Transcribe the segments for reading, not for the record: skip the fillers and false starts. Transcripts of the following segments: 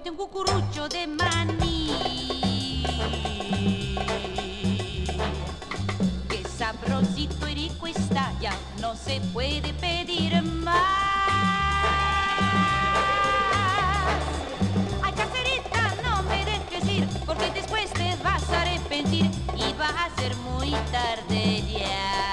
un cucurucho de maní. Qué sabrosito y rico está, ya no se puede pedir más. Ay, caserita, no me dejes ir, porque después te vas a arrepentir y va a ser muy tarde ya.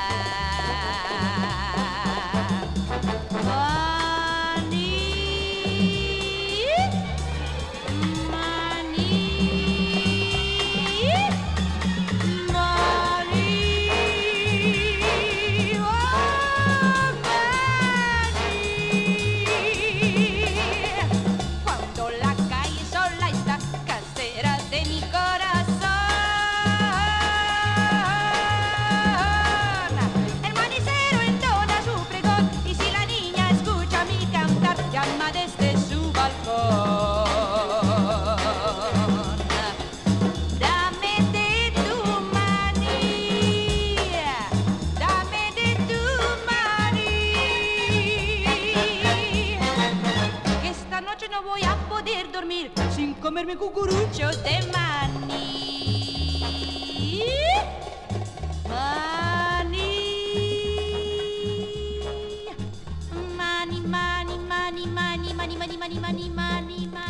Desde su balcón, dame de tu maní, dame de tu maní, que esta noche no voy a poder dormir sin comerme cucurucho de maní. Money, money, money, money, money, money, money, money, money.